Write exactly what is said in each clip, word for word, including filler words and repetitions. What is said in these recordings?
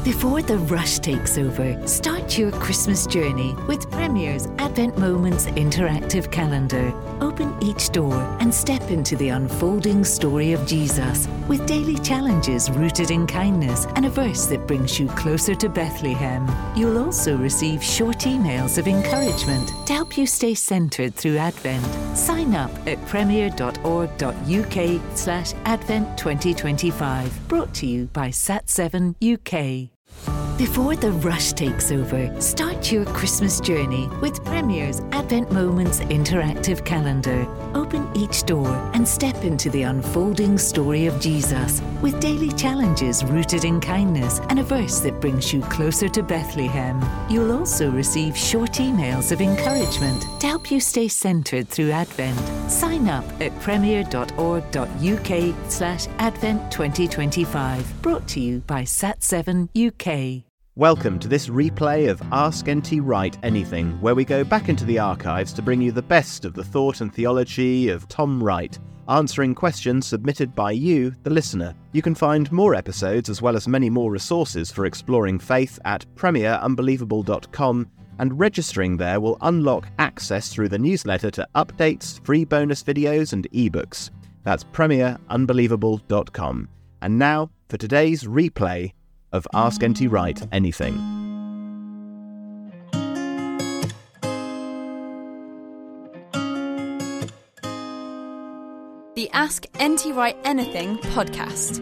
Before the rush takes over, start your Christmas journey with Premier's Advent Moments interactive calendar. Open each door and step into the unfolding story of Jesus with daily challenges rooted in kindness and a verse that brings you closer to Bethlehem. You'll also receive short emails of encouragement to help you stay centred through Advent. Sign up at premier.org.uk slash Advent 2025. Brought to you by Sat seven U K. Before the rush takes over, start your Christmas journey with Premier's Advent Moments interactive calendar. Open each door and step into the unfolding story of Jesus with daily challenges rooted in kindness and a verse that brings you closer to Bethlehem. You'll also receive short emails of encouragement to help you stay centred through Advent. Sign up at premier.org.uk slash Advent 2025. Brought to you by Sat seven U K. Welcome to this replay of Ask N T Wright Anything, where we go back into the archives to bring you the best of the thought and theology of Tom Wright, answering questions submitted by you, the listener. You can find more episodes as well as many more resources for exploring faith at premier unbelievable dot com, and registering there will unlock access through the newsletter to updates, free bonus videos and ebooks. That's premier unbelievable dot com. And now for today's replay of Ask N T Wright Anything. The Ask N T Wright Anything podcast.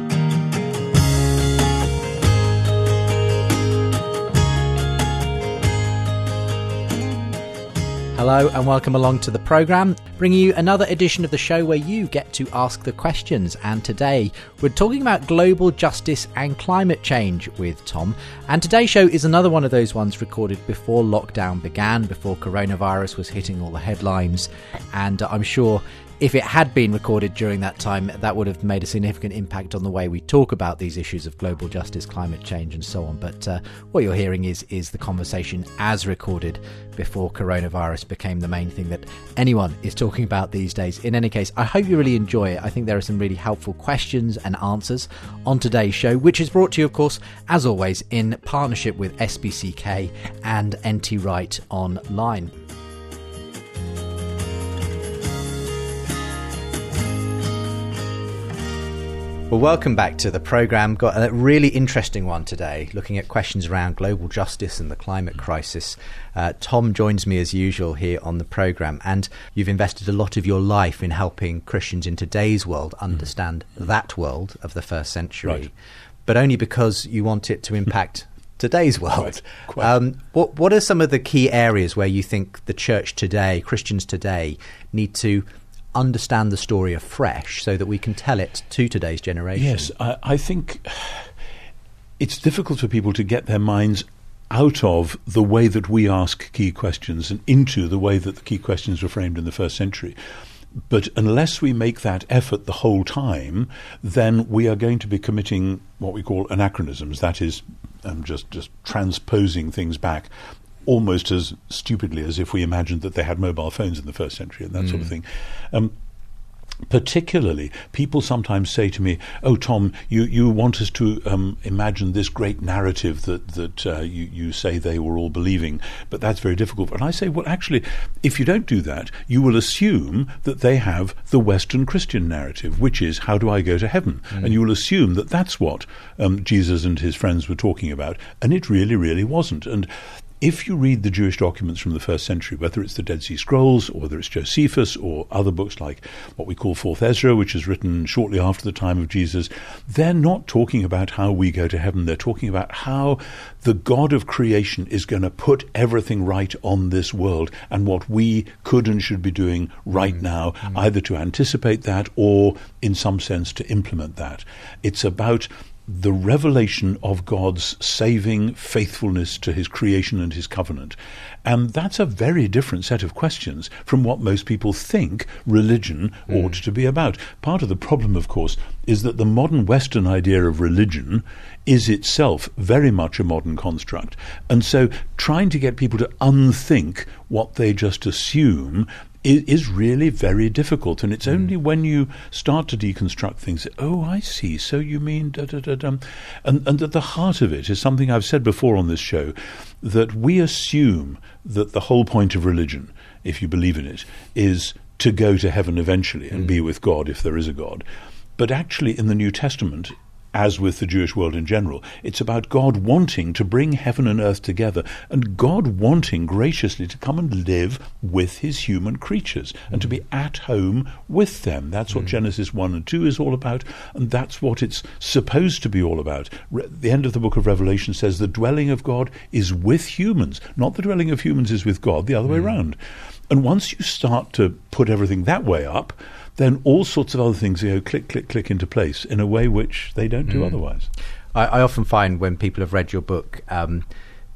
Hello and welcome along to the programme, bringing you another edition of the show where you get to ask the questions. And today we're talking about global justice and climate change with Tom. And today's show is another one of those ones recorded before lockdown began, before coronavirus was hitting all the headlines. And I'm sure if it had been recorded during that time, that would have made a significant impact on the way we talk about these issues of global justice, climate change and so on. But uh, what you're hearing is is the conversation as recorded before coronavirus became the main thing that anyone is talking about these days. In any case, I hope you really enjoy it. I think there are some really helpful questions and answers on today's show, which is brought to you, of course, as always, in partnership with S B C K and N T Wright Online. Well, welcome back to the programme. Got a really interesting one today, looking at questions around global justice and the climate crisis. Uh, Tom joins me as usual here on the programme, and you've invested a lot of your life in helping Christians in today's world understand mm. that world of the first century, right. But only because you want it to impact today's world. Quite, quite. Um, what, what are some of the key areas where you think the church today, Christians today, need to understand the story afresh so that we can tell it to today's generation? Yes, I, I think it's difficult for people to get their minds out of the way that we ask key questions and into the way that the key questions were framed in the first century. But unless we make that effort the whole time, then we are going to be committing what we call anachronisms, that is, um, just, just transposing things back almost as stupidly as if we imagined that they had mobile phones in the first century and that mm. sort of thing. Um, particularly, people sometimes say to me, oh, Tom, you, you want us to um, imagine this great narrative that, that uh, you, you say they were all believing, but that's very difficult. And I say, well, actually, if you don't do that, you will assume that they have the Western Christian narrative, which is, how do I go to heaven? Mm. And you will assume that that's what um, Jesus and his friends were talking about. And it really, really wasn't. And if you read the Jewish documents from the first century, whether it's the Dead Sea Scrolls or whether it's Josephus or other books like what we call Fourth Ezra, which is written shortly after the time of Jesus, they're not talking about how we go to heaven. They're talking about how the God of creation is going to put everything right on this world and what we could and should be doing right mm. now, mm. either to anticipate that or, in some sense, to implement that. It's about the revelation of God's saving faithfulness to his creation and his covenant. And that's a very different set of questions from what most people think religion mm. ought to be about. Part of the problem, of course, is that the modern Western idea of religion is itself very much a modern construct. And so trying to get people to unthink what they just assume is, is really very difficult. And it's mm. only when you start to deconstruct things that, oh, I see, so you mean da da da da. And, and at the heart of it is something I've said before on this show, that we assume that the whole point of religion, if you believe in it, is to go to heaven eventually and mm. be with God if there is a God. But actually in the New Testament, as with the Jewish world in general, it's about God wanting to bring heaven and earth together, and God wanting graciously to come and live with his human creatures and to be at home with them. That's what mm. Genesis one and two is all about, and that's what it's supposed to be all about. Re- the end of the book of Revelation says the dwelling of God is with humans, not the dwelling of humans is with God, the other mm. way around. And once you start to put everything that way up, then all sorts of other things go click, click, click into place in a way which they don't do mm. otherwise. I, I often find when people have read your book, um,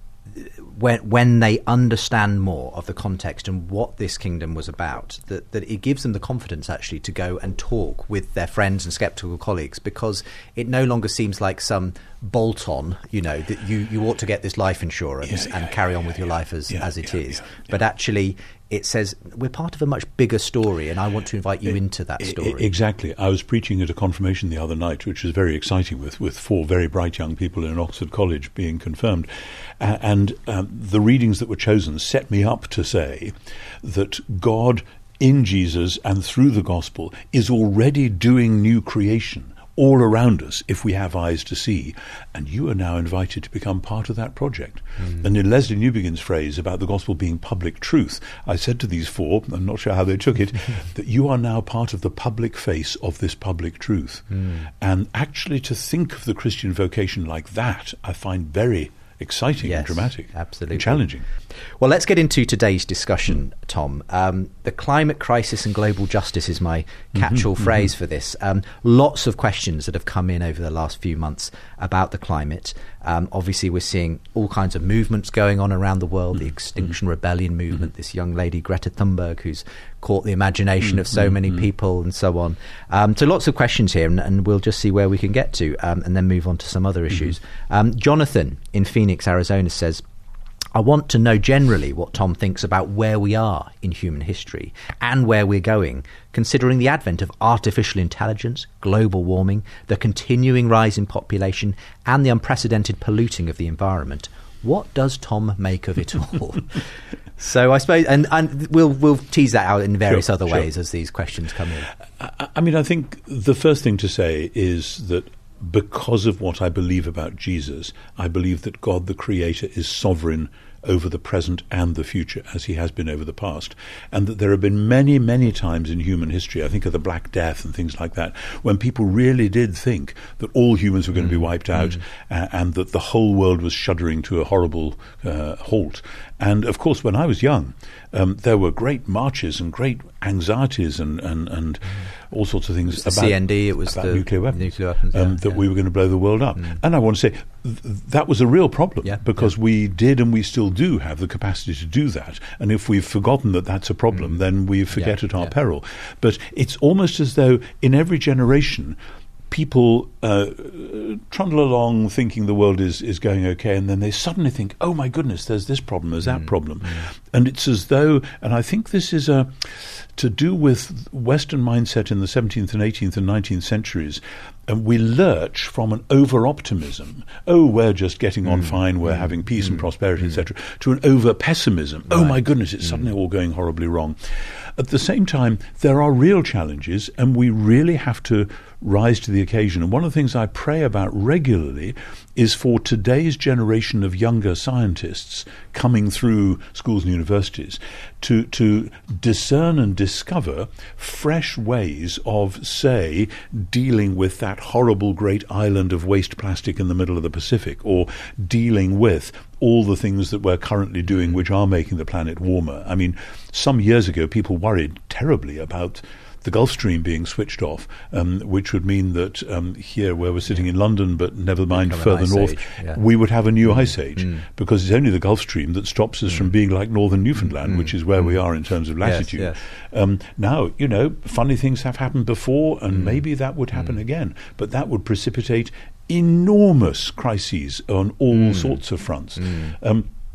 when when they understand more of the context and what this kingdom was about, that, that it gives them the confidence actually to go and talk with their friends and skeptical colleagues, because it no longer seems like some bolt-on, you know, that you, you ought to get this life insurance yeah, and yeah, carry on yeah, with your yeah, life as, yeah, as it yeah, is. Yeah, yeah. But actually, it says we're part of a much bigger story, and I want to invite you into that story. Exactly. I was preaching at a confirmation the other night, which was very exciting, with, with four very bright young people in Oxford College being confirmed. Uh, and um, the readings that were chosen set me up to say that God in Jesus and through the gospel is already doing new creation all around us if we have eyes to see, and you are now invited to become part of that project. Mm. And in Leslie Newbegin's phrase about the gospel being public truth, I said to these four, I'm not sure how they took it, that you are now part of the public face of this public truth. Mm. And actually to think of the Christian vocation like that, I find very exciting yes, and dramatic, absolutely, and challenging. Well, let's get into today's discussion, Tom. Um, the climate crisis and global justice is my catch-all mm-hmm, phrase mm-hmm. for this. Um, lots of questions that have come in over the last few months about the climate. Um, obviously, we're seeing all kinds of movements going on around the world, mm-hmm. the Extinction mm-hmm. Rebellion movement, mm-hmm. this young lady, Greta Thunberg, who's caught the imagination mm-hmm. of so many mm-hmm. people and so on. Um, so lots of questions here, and, and we'll just see where we can get to um, and then move on to some other issues. Mm-hmm. Um, Jonathan in Phoenix, Arizona says, I want to know generally what Tom thinks about where we are in human history and where we're going, considering the advent of artificial intelligence, global warming, the continuing rise in population, and the unprecedented polluting of the environment. What does Tom make of it all? So I suppose, and, and we'll we'll tease that out in various sure, other sure. ways as these questions come in. I, I mean, I think the first thing to say is that because of what I believe about Jesus, I believe that God the Creator is sovereign over the present and the future, as he has been over the past, and that there have been many, many times in human history, I think of the Black Death and things like that, when people really did think that all humans were going mm. to be wiped out mm. uh, and that the whole world was shuddering to a horrible uh, halt. And, of course, when I was young, um, there were great marches and great anxieties and, and, and mm. all sorts of things about, C N D, it was about the nuclear weapons, nuclear weapons um, yeah, that yeah. we were going to blow the world up. Mm. And I want to say th- that was a real problem yeah, because yeah. we did and we still do have the capacity to do that. And if we've forgotten that that's a problem, mm. then we forget yeah, at our yeah. peril. But it's almost as though in every generation people uh, trundle along thinking the world is, is going okay, and then they suddenly think, oh my goodness, there's this problem, there's that mm, problem. Mm. And it's as though, and I think this is a, to do with Western mindset in the seventeenth and eighteenth and nineteenth centuries, and we lurch from an over-optimism, oh, we're just getting on mm, fine, we're mm, having peace mm, and prosperity, mm. et cetera, to an over-pessimism, right. oh my goodness, it's mm. suddenly all going horribly wrong. At the same time, there are real challenges, and we really have to rise to the occasion. And one of the things I pray about regularly is for today's generation of younger scientists coming through schools and universities to, to discern and discover fresh ways of, say, dealing with that horrible great island of waste plastic in the middle of the Pacific, or dealing with all the things that we're currently doing which are making the planet warmer. I mean, some years ago, people worried terribly about the Gulf Stream being switched off, um, which would mean that um, here, where we're sitting yeah. in London, but never mind further north, yeah. we would have a new mm. ice age, mm. because it's only the Gulf Stream that stops us mm. from being like northern Newfoundland, mm. which is where mm. we are in terms of latitude. Yes, yes. Um, now, you know, funny things have happened before, and mm. maybe that would happen mm. again, but that would precipitate enormous crises on all mm. sorts of fronts. Mm. Um,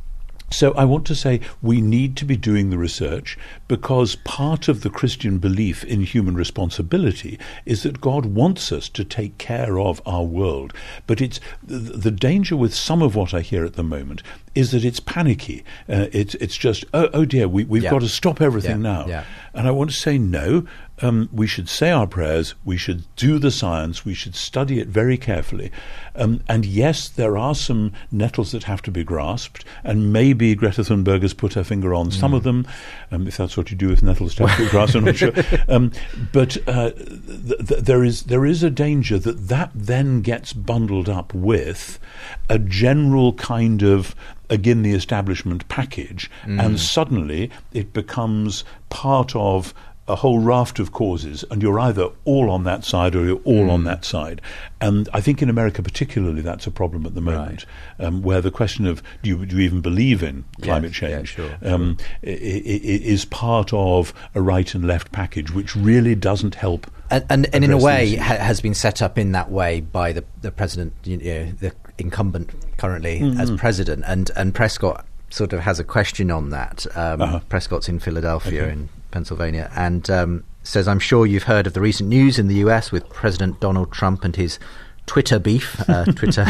So I want to say we need to be doing the research, because part of the Christian belief in human responsibility is that God wants us to take care of our world. But it's the danger with some of what I hear at the moment is that it's panicky. Uh, it's it's just, oh, oh dear, we, we've yeah. got to stop everything yeah. now. Yeah. And I want to say no. Um, we should say our prayers, we should do the science, we should study it very carefully. Um, and yes, there are some nettles that have to be grasped, and maybe Greta Thunberg has put her finger on mm. some of them, um, if that's what you do with nettles to have to be grasped, I'm not sure. Um, but uh, th- th- there is there is a danger that that then gets bundled up with a general kind of again the establishment package, mm. and suddenly it becomes part of a whole raft of causes, and you're either all on that side or you're all mm. on that side. And I think in America particularly that's a problem at the moment, right. um, where the question of do you, do you even believe in climate yes, change yeah, sure, um, sure. I- I- is part of a right and left package, which really doesn't help. And, and, and in a way ha- has been set up in that way by the, the president, you know, the incumbent currently mm-hmm. as president, and, and Prescott sort of has a question on that. Um, uh-huh. Prescott's in Philadelphia okay. in Pennsylvania, and um, says, I'm sure you've heard of the recent news in the U S with President Donald Trump and his Twitter beef, uh, Twitter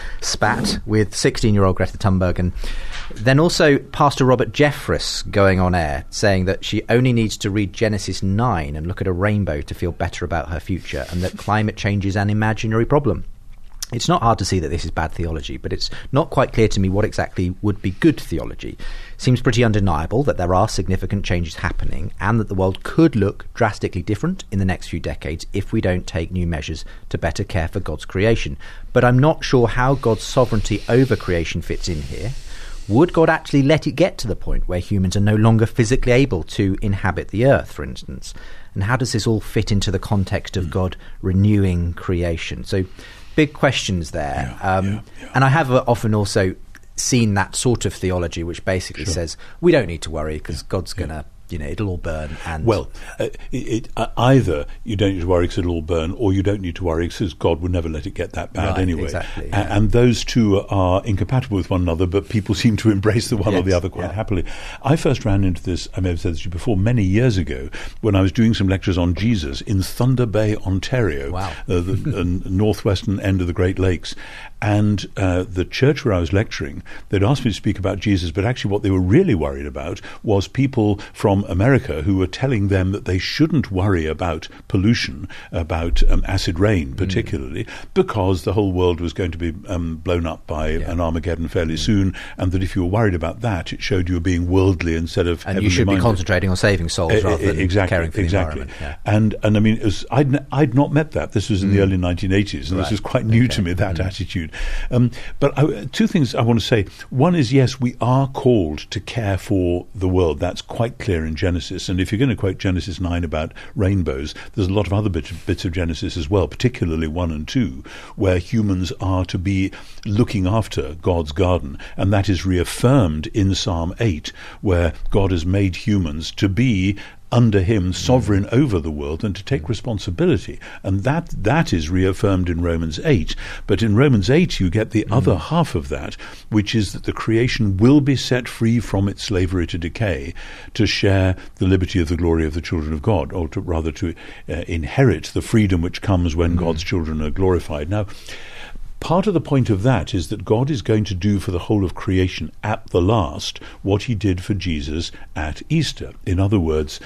spat with sixteen-year-old Greta Thunberg, and then also Pastor Robert Jeffress going on air saying that she only needs to read Genesis nine and look at a rainbow to feel better about her future, and that climate change is an imaginary problem. It's not hard to see that this is bad theology, but it's not quite clear to me what exactly would be good theology. Seems pretty undeniable that there are significant changes happening and that the world could look drastically different in the next few decades if we don't take new measures to better care for God's creation. But I'm not sure how God's sovereignty over creation fits in here. Would God actually let it get to the point where humans are no longer physically able to inhabit the earth, for instance? And how does this all fit into the context of God renewing creation? So big questions there. Yeah, um, yeah, yeah. And I have uh, often also seen that sort of theology which basically sure. says we don't need to worry because yeah, God's yeah. going to, you know, it'll all burn. And well, uh, it, it, uh, either you don't need to worry because it'll all burn, or you don't need to worry because God would never let it get that bad right, anyway. Exactly, A- yeah. and those two are incompatible with one another, but people seem to embrace the one yes, or the other quite yeah. happily. I first ran into this, I may have said this to you before, many years ago when I was doing some lectures on Jesus in Thunder Bay, Ontario, wow. uh, the uh, northwestern end of the Great Lakes. And uh, the church where I was lecturing, they'd asked me to speak about Jesus, but actually what they were really worried about was people from America who were telling them that they shouldn't worry about pollution, about um, acid rain particularly, mm. because the whole world was going to be um, blown up by yeah. an Armageddon fairly mm. soon, and that if you were worried about that, it showed you were being worldly instead of and you should minded. be concentrating on saving souls uh, rather than exactly, caring for exactly. the environment. Yeah. And and I mean, it was, I'd n- I'd not met that. This was in mm. the early nineteen eighties, and right. this was quite new okay. to me, that mm. attitude. Um, but I, two things I want to say. One is, yes, we are called to care for the world. That's quite clear in Genesis. And if you're going to quote Genesis nine about rainbows, there's a lot of other bits, bits of Genesis as well, particularly one and two, where humans are to be looking after God's garden. And that is reaffirmed in Psalm eight, where God has made humans to be under him, sovereign mm. over the world, and to take responsibility. And that that is reaffirmed in Romans eight. But in Romans eight you get the mm. other half of that, which is that the creation will be set free from its slavery to decay to share the liberty of the glory of the children of God, or to, rather to uh, inherit the freedom which comes when mm. God's children are glorified. Now, part of the point of that is that God is going to do for the whole of creation at the last what he did for Jesus at Easter. In other words,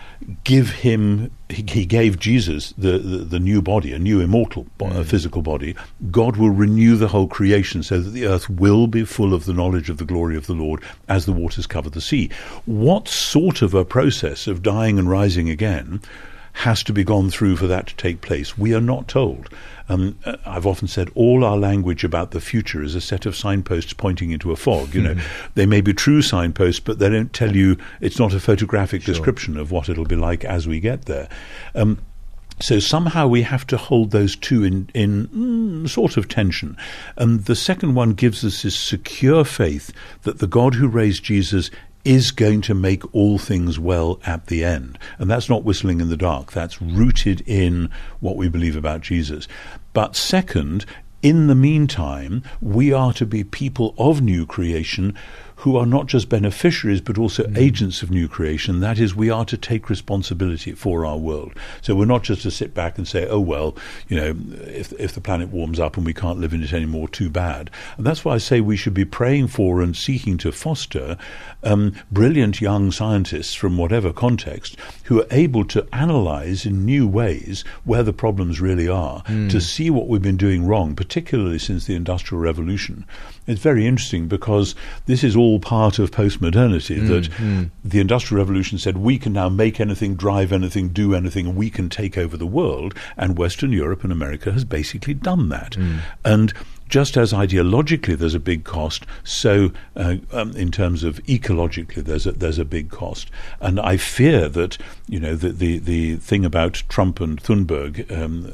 give him, he, he gave Jesus the, the, the new body, a new immortal bo- mm. a physical body. God will renew the whole creation so that the earth will be full of the knowledge of the glory of the Lord as the waters cover the sea. What sort of a process of dying and rising again has to be gone through for that to take place? We are not told. Um, I've often said all our language about the future is a set of signposts pointing into a fog. You know, mm-hmm. they may be true signposts, but they don't tell you, it's not a photographic sure. description of what it'll be like as we get there. Um, So somehow we have to hold those two in, in mm, sort of tension. And the second one gives us this secure faith that the God who raised Jesus is going to make all things well at the end. And that's not whistling in the dark. That's rooted in what we believe about Jesus. But second, in the meantime, we are to be people of new creation who are not just beneficiaries but also mm. agents of new creation. That is, we are to take responsibility for our world. So we're not just to sit back and say, oh, well, you know, if, if the planet warms up and we can't live in it anymore, too bad. And that's why I say we should be praying for and seeking to foster um, brilliant young scientists from whatever context who are able to analyze in new ways where the problems really are, mm. to see what we've been doing wrong, particularly since the Industrial Revolution. It's very interesting because this is all part of postmodernity, mm, that mm. the Industrial Revolution said we can now make anything, drive anything, do anything, and we can take over the world, and Western Europe and America has basically done that. Mm. And just as ideologically there's a big cost, so uh, um, in terms of ecologically there's a, there's a big cost. And I fear that, you know, the the, the thing about Trump and Thunberg um,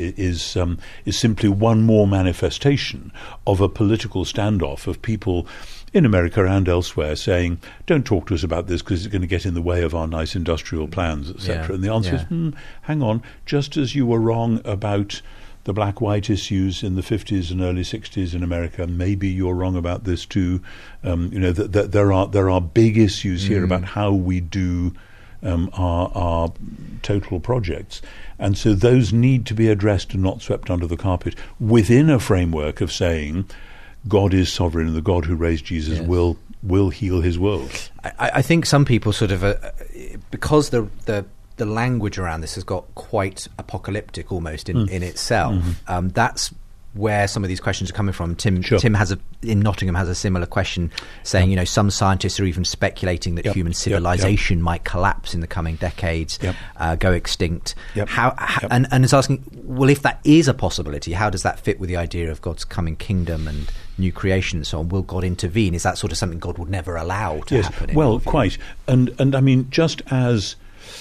is um, is simply one more manifestation of a political standoff of people in America and elsewhere saying, don't talk to us about this because it's going to get in the way of our nice industrial plans, et cetera. Yeah, and the answer yeah. is, hmm, hang on, just as you were wrong about the black-white issues in the fifties and early sixties in America, maybe you're wrong about this too. Um, you know, that th- there are there are big issues here mm. about how we do um, our, our total projects. And so those need to be addressed and not swept under the carpet within a framework of saying God is sovereign and the God who raised Jesus yes. will will heal his world. I, I think some people sort of, uh, because the the the language around this has got quite apocalyptic almost in, mm. in itself. Mm-hmm. Um, that's where some of these questions are coming from. Tim sure. Tim has a in Nottingham has a similar question saying, yep. you know, some scientists are even speculating that yep. human civilization yep. Yep. might collapse in the coming decades, yep. uh, go extinct. Yep. How, how yep. and, and it's asking, well, if that is a possibility, how does that fit with the idea of God's coming kingdom and new creation and so on? Will God intervene? Is that sort of something God would never allow to yes. happen? Well, quite. And and I mean, just as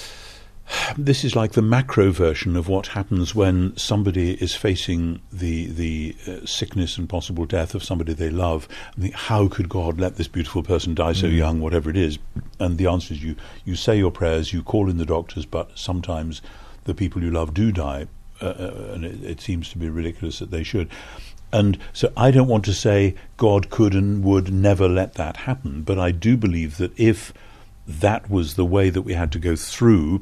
this is like the macro version of what happens when somebody is facing the the uh, sickness and possible death of somebody they love. And think, how could God let this beautiful person die so mm. young, whatever it is? And the answer is you, you say your prayers, you call in the doctors, but sometimes the people you love do die, uh, and it, it seems to be ridiculous that they should. And so I don't want to say God could and would never let that happen, but I do believe that if that was the way that we had to go through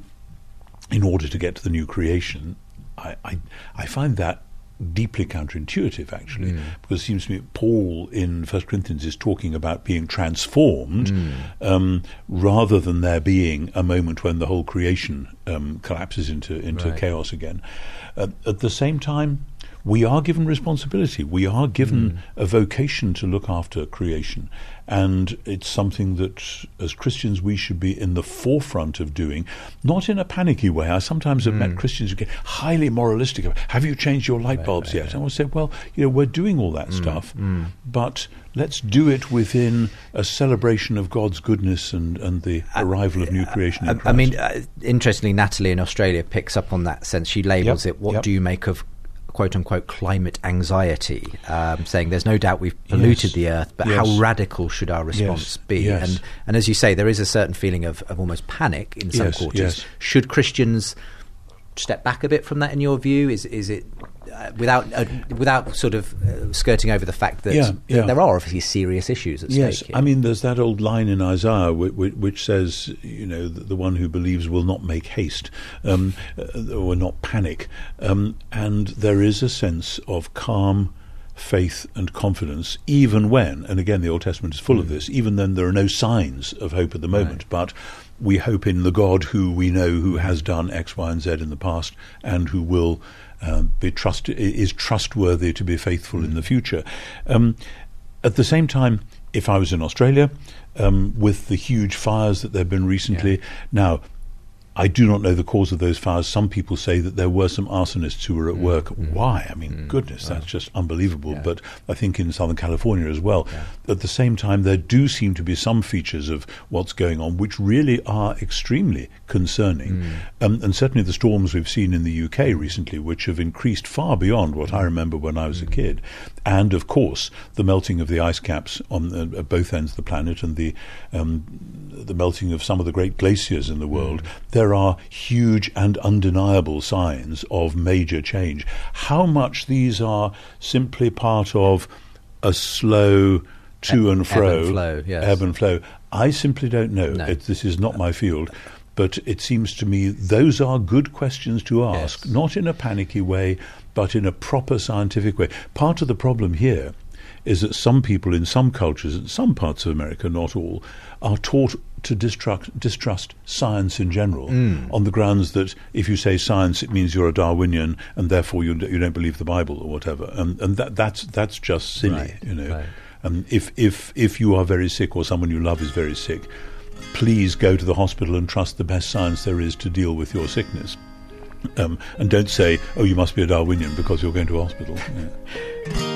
in order to get to the new creation, I, I, I find that deeply counterintuitive, actually, mm. because it seems to me Paul in First Corinthians is talking about being transformed mm. um, rather than there being a moment when the whole creation um, collapses into, into right. chaos again. Uh, at the same time, we are given responsibility. We are given mm. a vocation to look after creation. And it's something that, as Christians, we should be in the forefront of doing, not in a panicky way. I sometimes have mm. met Christians who get highly moralistic. Have you changed your light bulbs right, right, yet? Right. And I would say, well, you know, we're doing all that mm. stuff, mm. but let's do it within a celebration of God's goodness and, and the arrival of new creation in Christ. I mean, uh, interestingly, Natalie in Australia picks up on that sense. She labels yep. it, what yep. do you make of quote-unquote climate anxiety, um, saying there's no doubt we've polluted yes. the earth, but yes. how radical should our response yes. be? Yes. And and as you say, there is a certain feeling of, of almost panic in some yes. quarters. Yes. Should Christians step back a bit from that, in your view? Is is it uh, without uh, without sort of uh, skirting over the fact that, yeah, yeah. that there are obviously serious issues at yes. stake? Yes, I mean, there's that old line in Isaiah which, which says, you know, the, the one who believes will not make haste um, uh, or not panic, um, and there is a sense of calm faith and confidence, even when, and again the Old Testament is full mm. of this, even then there are no signs of hope at the moment, right. but we hope in the God who we know who has done X, Y, and Z in the past and who will uh, be trust is trustworthy to be faithful mm. in the future. Um, at the same time, if I was in Australia, um, with the huge fires that there have been recently, yeah. now, I do not know the cause of those fires. Some people say that there were some arsonists who were at mm, work. Mm, Why? I mean, mm, goodness, wow. that's just unbelievable. Yeah. But I think in Southern California as well. Yeah. At the same time, there do seem to be some features of what's going on which really are extremely concerning. Mm. Um, and certainly the storms we've seen in the U K recently, which have increased far beyond what I remember when I was mm. a kid. And, of course, the melting of the ice caps on uh, at both ends of the planet and the um, the melting of some of the great glaciers in the world. Mm. There are huge and undeniable signs of major change. How much these are simply part of a slow to E- and fro, ebb and flow, yes. ebb and flow. I simply don't know. No. It, this is not my field. But it seems to me those are good questions to ask, Yes. not in a panicky way, but in a proper scientific way. Part of the problem here is that some people in some cultures, in some parts of America, not all, are taught to distrust, distrust science in general Mm. on the grounds that if you say science, it means you're a Darwinian and therefore you, you don't believe the Bible or whatever. And, and that, that's, that's just silly, Right, you know. right. And if, if, if you are very sick or someone you love is very sick, please go to the hospital and trust the best science there is to deal with your sickness. Um, and don't say, oh, you must be a Darwinian because you're going to hospital. Yeah.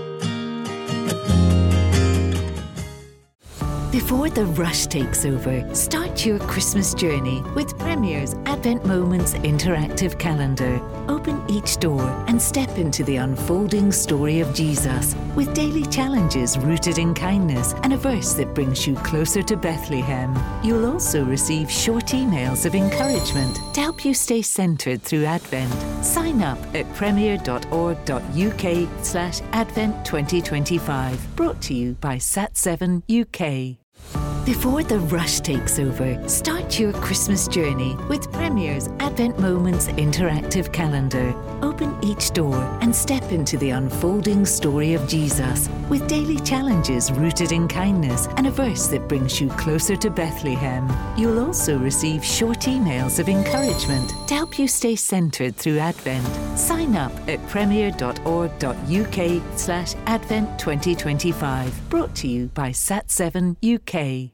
Before the rush takes over, start your Christmas journey with Premier's Advent Moments interactive calendar. Open each door and step into the unfolding story of Jesus with daily challenges rooted in kindness and a verse that brings you closer to Bethlehem. You'll also receive short emails of encouragement to help you stay centred through Advent. Sign up at premier.org.uk slash Advent 2025. Brought to you by Sat seven U K. Before the rush takes over, start your Christmas journey with Premier's Advent Moments interactive calendar. Open each door and step into the unfolding story of Jesus with daily challenges rooted in kindness and a verse that brings you closer to Bethlehem. You'll also receive short emails of encouragement to help you stay centred through Advent. Sign up at premier.org.uk slash Advent 2025. Brought to you by Sat seven U K.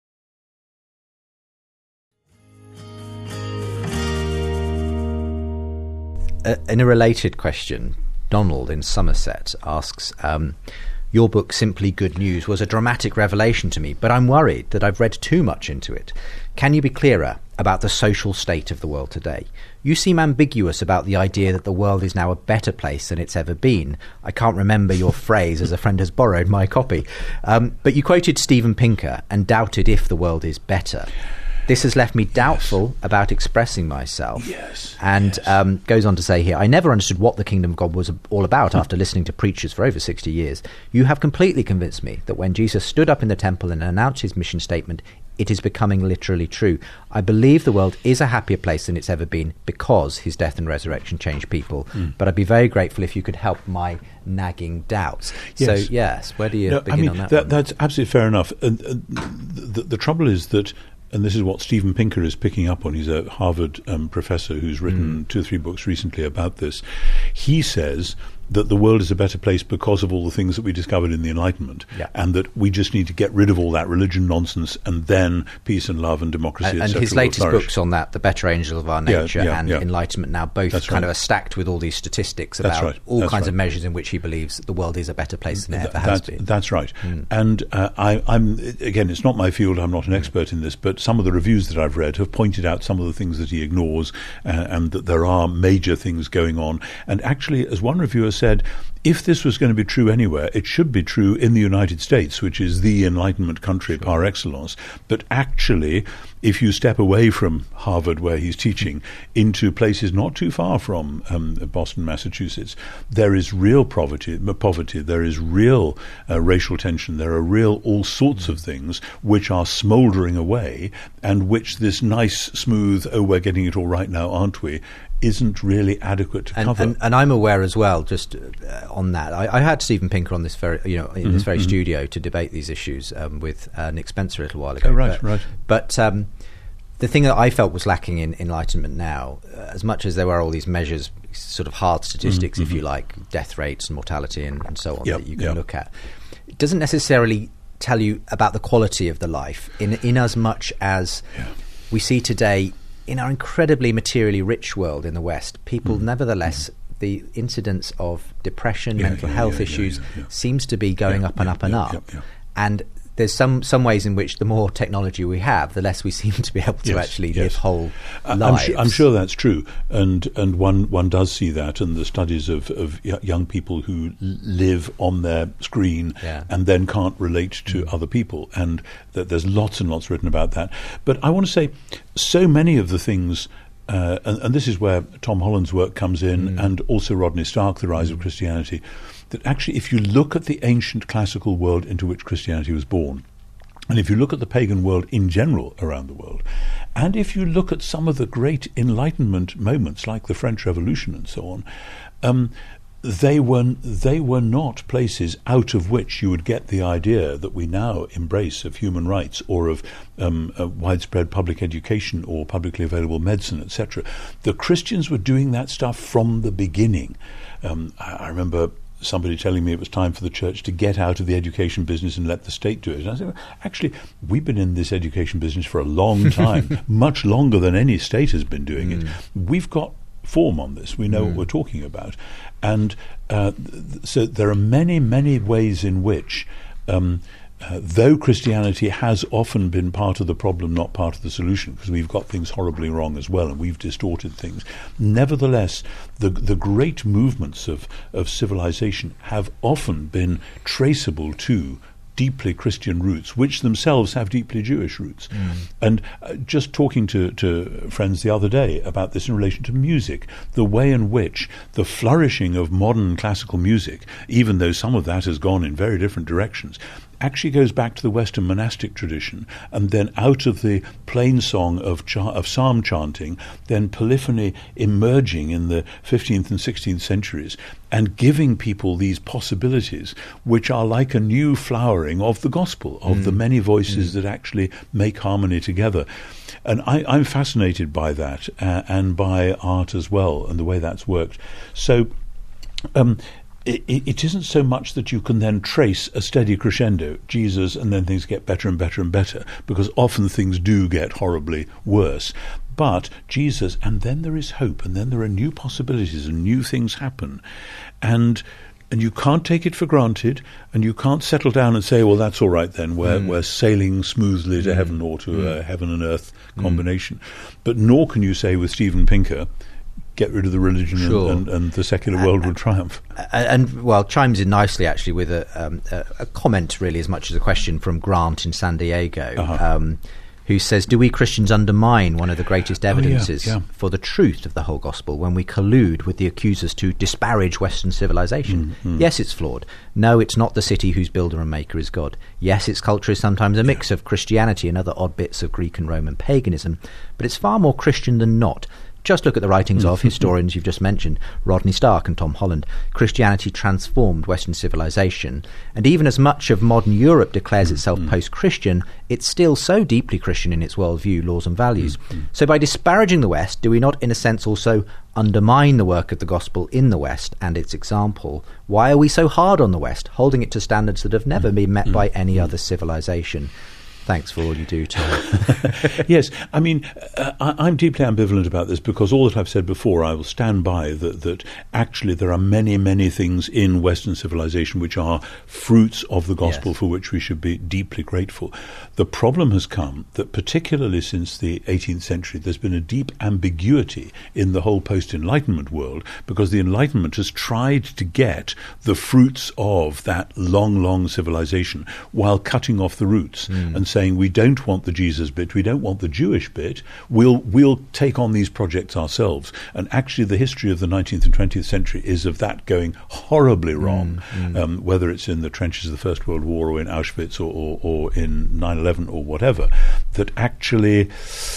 Uh, in a related question, Donald in Somerset asks, um, your book, Simply Good News, was a dramatic revelation to me, but I'm worried that I've read too much into it. Can you be clearer about the social state of the world today? You seem ambiguous about the idea that the world is now a better place than it's ever been. I can't remember your phrase as a friend has borrowed my copy. Um, but you quoted Steven Pinker and doubted if the world is better. This has left me doubtful yes. about expressing myself. Yes. And yes. Um, goes on to say here, I never understood what the kingdom of God was all about after listening to preachers for over sixty years. You have completely convinced me that when Jesus stood up in the temple and announced his mission statement, it is becoming literally true. I believe the world is a happier place than it's ever been because his death and resurrection changed people. Mm. But I'd be very grateful if you could help my nagging doubts. Yes. So, yes, where do you no, begin I mean, on that, that one? That's absolutely fair enough. And, and the, the trouble is that, and this is what Steven Pinker is picking up on, he's a Harvard um, professor who's written mm. two or three books recently about this. He says that the world is a better place because of all the things that we discovered in the Enlightenment, yeah. and that we just need to get rid of all that religion nonsense, and then peace and love and democracy, and, et cetera. And his latest books on that, The Better Angel of Our Nature yeah, yeah, and yeah. Enlightenment Now, both That's kind right. of are stacked with all these statistics That's about right. all That's kinds right. of measures in which he believes the world is a better place than it Th- ever has that, been. That's right. Mm. And uh, I, I'm again, it's not my field. I'm not an expert in this, but some of the reviews that I've read have pointed out some of the things that he ignores, uh, and that there are major things going on. And actually, as one reviewer said, if this was going to be true anywhere, it should be true in the United States, which is the Enlightenment country sure. par excellence. But actually, if you step away from Harvard, where he's teaching, into places not too far from um, Boston, Massachusetts, there is real poverty, poverty there is real uh, racial tension, there are real all sorts of things which are smouldering away, and which this nice, smooth, oh, we're getting it all right now, aren't we, isn't really adequate to and, cover. And, and I'm aware as well, just uh, on that, I, I had Steven Pinker on this very, you know, in mm-hmm, this very mm-hmm. studio to debate these issues um, with uh, Nick Spencer a little while ago. Oh, right, but, right. But um, the thing that I felt was lacking in Enlightenment Now, uh, as much as there were all these measures, sort of hard statistics, mm-hmm. if you like, death rates and mortality and, and so on, yep, that you can yep. look at, it doesn't necessarily tell you about the quality of the life, in, in as much as yeah. we see today in our incredibly materially rich world in the West, people mm. nevertheless, mm. the incidence of depression, yeah, mental yeah, health yeah, issues yeah, yeah, yeah. seems to be going yeah, up and yeah, up and yeah, up. yeah, yeah. And there's some, some ways in which the more technology we have, the less we seem to be able to yes, actually yes. live whole I'm lives. Sure, I'm sure that's true, and and one one does see that in the studies of, of young people who live on their screen yeah. and then can't relate to mm. other people, and that there's lots and lots written about that. But I want to say, so many of the things. Uh, and, and this is where Tom Holland's work comes in, mm. and also Rodney Stark, The Rise mm. of Christianity. that actually if you look at the ancient classical world into which Christianity was born, and if you look at the pagan world in general around the world, and if you look at some of the great Enlightenment moments like the French Revolution and so on, um, they were they were not places out of which you would get the idea that we now embrace of human rights or of um, uh, widespread public education or publicly available medicine, et cetera. The Christians were doing that stuff from the beginning. Um, I, I remember somebody telling me it was time for the church to get out of the education business and let the state do it. And I said, well, actually, we've been in this education business for a long time, much longer than any state has been doing mm. it. We've got form on this. We know mm. what we're talking about. And uh, th- so there are many, many ways in which, um, uh, though Christianity has often been part of the problem, not part of the solution, because we've got things horribly wrong as well and we've distorted things, nevertheless, the the great movements of, of civilization have often been traceable to deeply Christian roots, which themselves have deeply Jewish roots. Mm. And uh, just talking to, to friends the other day about this in relation to music, the way in which the flourishing of modern classical music, even though some of that has gone in very different directions, actually goes back to the Western monastic tradition, and then out of the plain song of cha- of psalm chanting, then polyphony emerging in the fifteenth and sixteenth centuries, and giving people these possibilities, which are like a new flowering of the gospel, of mm. the many voices mm. that actually make harmony together. And I, I'm fascinated by that, uh, and by art as well, and the way that's worked. So, um, It, it isn't so much that you can then trace a steady crescendo, Jesus, and then things get better and better and better, because often things do get horribly worse. But Jesus, and then there is hope, and then there are new possibilities, and new things happen. And and you can't take it for granted, and you can't settle down and say, well, that's all right then, we're, mm. we're sailing smoothly to mm. heaven, or to mm. a heaven and earth combination. Mm. But nor can you say with Steven Pinker, get rid of the religion sure. and, and, and the secular and, world will triumph. And, and, well, chimes in nicely, actually, with a, um, a, a comment, really, as much as a question from Grant in San Diego, uh-huh. um, who says, do we Christians undermine one of the greatest evidences oh, yeah, yeah. for the truth of the whole gospel when we collude with the accusers to disparage Western civilization? Mm-hmm. Yes, it's flawed. No, it's not the city whose builder and maker is God. Yes, its culture is sometimes a mix yeah. of Christianity and other odd bits of Greek and Roman paganism, but it's far more Christian than not. Just look at the writings of historians you've just mentioned, Rodney Stark and Tom Holland. Christianity transformed Western civilization, and even as much of modern Europe declares itself mm-hmm. post-Christian, it's still so deeply Christian in its worldview, laws and values. Mm-hmm. So by disparaging the West, do we not, in a sense, also undermine the work of the gospel in the West and its example? Why are we so hard on the West, holding it to standards that have never mm-hmm. been met by any other civilization? Thanks for all you do, Tom. Yes, I mean, uh, I, I'm deeply ambivalent about this, because all that I've said before, I will stand by that, that actually there are many, many things in Western civilization which are fruits of the gospel yes. for which we should be deeply grateful. The problem has come that particularly since the eighteenth century, there's been a deep ambiguity in the whole post-Enlightenment world, because the Enlightenment has tried to get the fruits of that long, long civilization while cutting off the roots mm. and saying, we don't want the Jesus bit, we don't want the Jewish bit, we'll we'll take on these projects ourselves. And actually the history of the nineteenth and twentieth century is of that going horribly wrong, mm, mm. Um, whether it's in the trenches of the First World War or in Auschwitz or, or, or in nine eleven or whatever, that actually...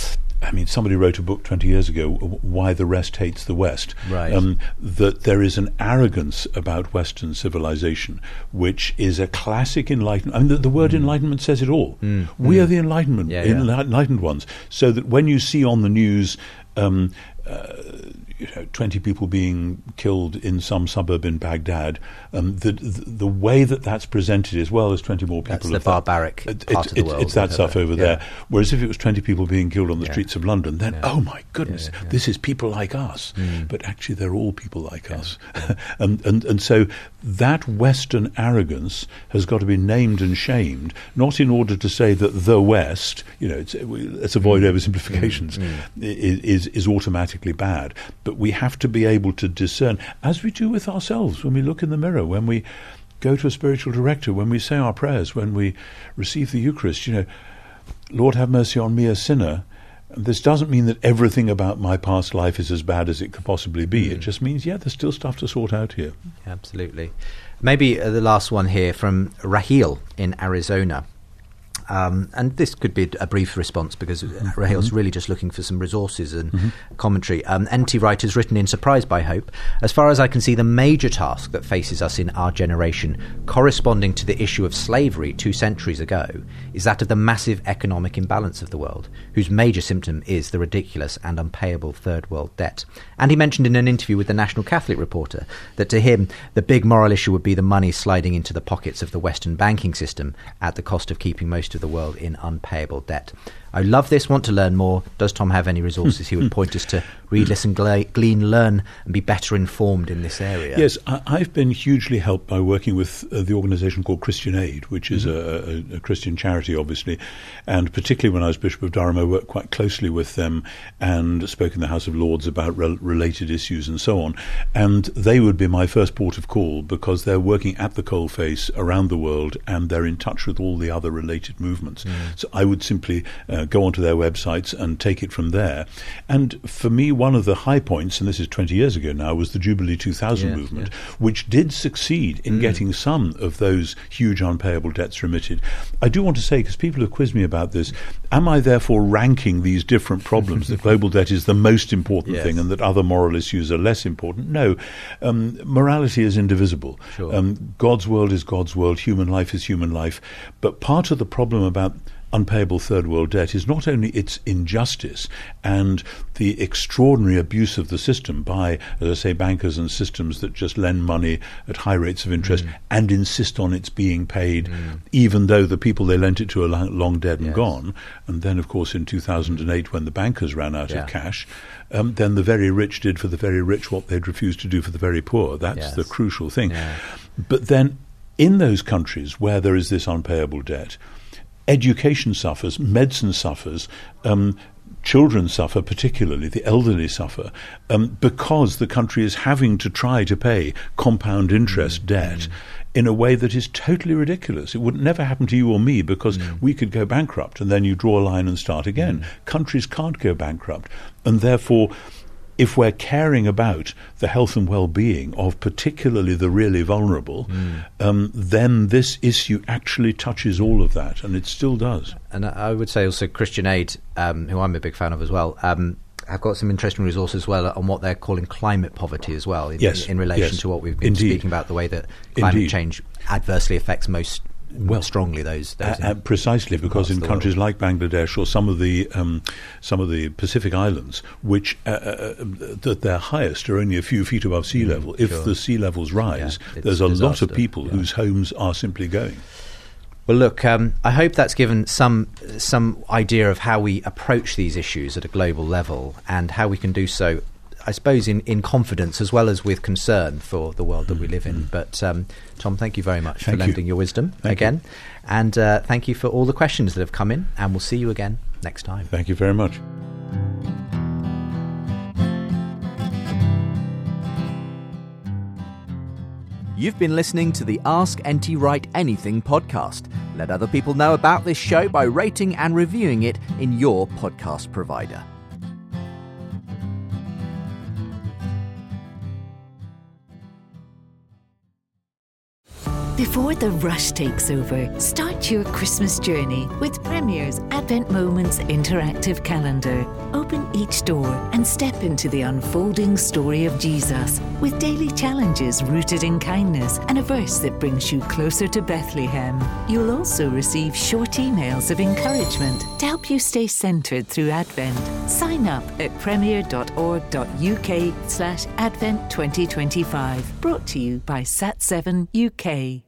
I mean, somebody wrote a book twenty years ago, Why the Rest Hates the West, right. um, that there is an arrogance about Western civilization, which is a classic enlightenment. I mean, the, the word mm. enlightenment says it all. Mm. We mm. are the enlightenment, yeah, yeah. enlightened ones. So that when you see on the news... Um, uh, you know, twenty people being killed in some suburb in Baghdad, um, the, the the way that that's presented is, well, there's twenty more people. That's the barbaric that, part it, of the it, world. It's that stuff over yeah. there. Whereas if it was twenty people being killed on the yeah. streets of London, then, yeah. oh my goodness, yeah, yeah. this is people like us. Mm. But actually they're all people like yeah. us. and, and, and so that Western arrogance has got to be named and shamed, not in order to say that the West, you know, it's, let's avoid mm. oversimplifications, mm. is, is, is automatically bad. But we have to be able to discern, as we do with ourselves when we look in the mirror, when we go to a spiritual director, when we say our prayers, when we receive the Eucharist, you know, Lord, have mercy on me, a sinner. This doesn't mean that everything about my past life is as bad as it could possibly be. Mm. It just means, yeah, there's still stuff to sort out here. Absolutely. Maybe uh, the last one here from Raheel in Arizona. Um, and this could be a brief response because mm-hmm. Rahil's really just looking for some resources and mm-hmm. commentary. Um, N T Wright has written in Surprised by Hope, as far as I can see, the major task that faces us in our generation, corresponding to the issue of slavery two centuries ago, is that of the massive economic imbalance of the world, whose major symptom is the ridiculous and unpayable third world debt. And he mentioned in an interview with the National Catholic Reporter that to him, the big moral issue would be the money sliding into the pockets of the Western banking system at the cost of keeping most of the world in unpayable debt. I love this, want to learn more. Does Tom have any resources he would point us to read, listen, glean, learn, and be better informed in this area? Yes, I've been hugely helped by working with uh, the organisation called Christian Aid, which is mm-hmm. a, a, a Christian charity, obviously. And particularly when I was Bishop of Durham, I worked quite closely with them and spoke in the House of Lords about re- related issues and so on. And they would be my first port of call because they're working at the coalface around the world and they're in touch with all the other related movements. Mm. So I would simply uh, go onto their websites and take it from there. And for me, one of the high points, and this is twenty years ago now, was the Jubilee two thousand yes, movement, yes. which did succeed in mm. getting some of those huge unpayable debts remitted. I do want to say, because people have quizzed me about this, am I therefore ranking these different problems, that global debt is the most important yes. thing and that other moral issues are less important? No. Um, morality is indivisible. Sure. Um, God's world is God's world, human life is human life. But part of the problem about unpayable third world debt is not only its injustice and the extraordinary abuse of the system by, as I say, bankers and systems that just lend money at high rates of interest mm. and insist on its being paid, mm. even though the people they lent it to are long dead and yes. gone. And then, of course, in two thousand eight, when the bankers ran out yeah. of cash, um, then the very rich did for the very rich what they'd refused to do for the very poor. That's yes. the crucial thing. Yeah. But then, in those countries where there is this unpayable debt, education suffers, medicine suffers, um, children suffer, particularly the elderly suffer, um, because the country is having to try to pay compound interest mm, debt mm. in a way that is totally ridiculous. It would never happen to you or me because mm. we could go bankrupt and then you draw a line and start again. Mm. Countries can't go bankrupt, and therefore if we're caring about the health and well-being of particularly the really vulnerable, mm. um, then this issue actually touches all of that, and it still does. And I would say also Christian Aid, um, who I'm a big fan of as well, um, have got some interesting resources as well on what they're calling climate poverty as well, in, yes. in, in relation yes. to what we've been Indeed. speaking about, the way that climate Indeed. change adversely affects most well strongly those, those uh, uh, precisely because in countries world. like Bangladesh or some of the um, some of the Pacific islands, which uh, uh, that their highest are only a few feet above sea level. Mm, if sure. the sea levels rise, yeah, there's a disaster. lot of people yeah. whose homes are simply going. Well, look, um, I hope that's given some some idea of how we approach these issues at a global level and how we can do so, I suppose, in, in confidence as well as with concern for the world that we live in. But, um, Tom, thank you very much thank for lending you. your wisdom thank again. You. And uh, thank you for all the questions that have come in. And we'll see you again next time. Thank you very much. You've been listening to the Ask N T Wright Anything podcast. Let other people know about this show by rating and reviewing it in your podcast provider. Before the rush takes over, start your Christmas journey with Premier's Advent Moments interactive calendar. Open each door and step into the unfolding story of Jesus with daily challenges rooted in kindness and a verse that brings you closer to Bethlehem. You'll also receive short emails of encouragement to help you stay centred through Advent. Sign up at premier.org.uk slash Advent twenty twenty-five. Brought to you by Sat seven U K.